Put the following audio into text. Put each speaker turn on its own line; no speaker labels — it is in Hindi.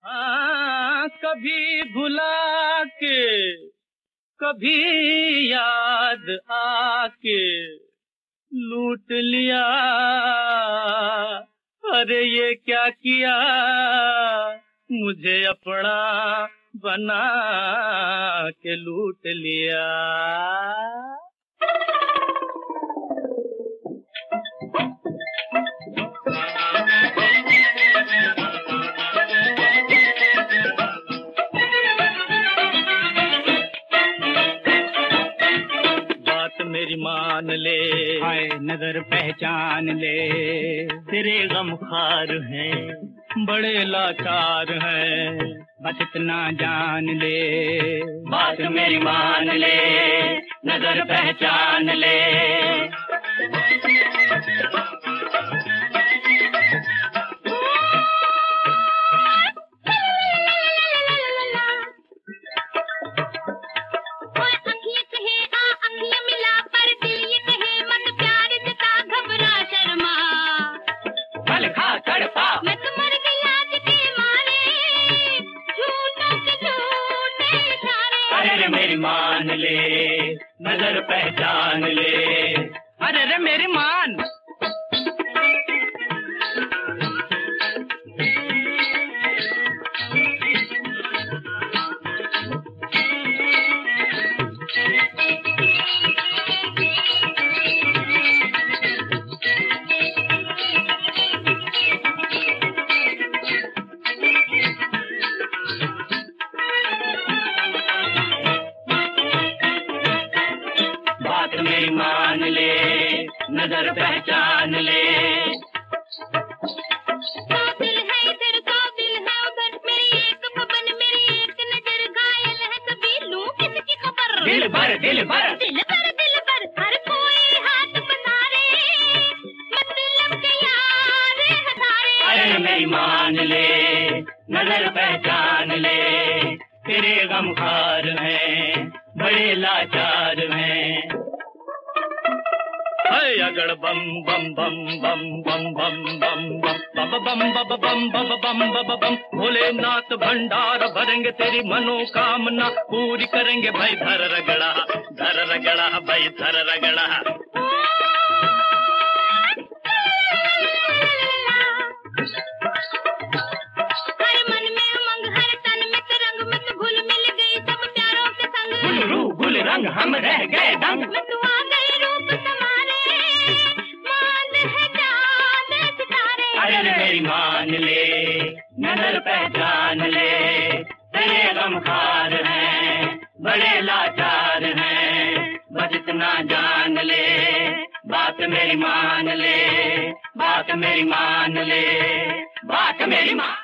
हाँ, कभी भुला के कभी याद आके लूट लिया। अरे ये क्या किया, मुझे अपना बना के लूट लिया। मेरी मान ले,
हाय नजर पहचान ले,
तेरे गमखार हैं, बड़े लाचार हैं,
बस इतना जान ले।
बात मेरी मान ले, नजर पहचान ले। अरे मेरी मान ले, नजर पहचान ले।
अरे रे मेरी मान।
बात मेरी मान ले, नजर पहचान ले।
दिल है इधर का दिल है उधर, मेरी एक खबर मेरी एक नजर, घायल है कभी लूं किसकी खबर।
दिल भर दिल भर
दिल भर दिल भर, हर कोई हाथ पसारे, मतलब के यार हजारे।
अरे मेरी मान ले, नजर पहचान ले, तेरे गमखार हैं, बड़े लाचार हैं। अगड़ बम बम बम बम बम बम बम बम बम बम बम बम बम बम बम। भोलेनाथ भंडार भरेंगे, तेरी मनोकामना पूरी करेंगे। भाई धर रगड़ा भाई धर रगड़ा।
हर मन में उमंग, हर तन में तरंग, मैं तो घुल मिल गई सब प्यारों के संग।
गुल रू गुल रंग हम रह गए दंग,
मैं तू आ गई रूप तुम्हारे, मान है चांद सितारे।
अरे मेरी मान ले, नजर पहचान ले, तेरे गमखार हैं, बड़े लाचार हैं, बस इतना जान ले। बात मेरी मान ले, बात मेरी मान ले, बात मेरी मान।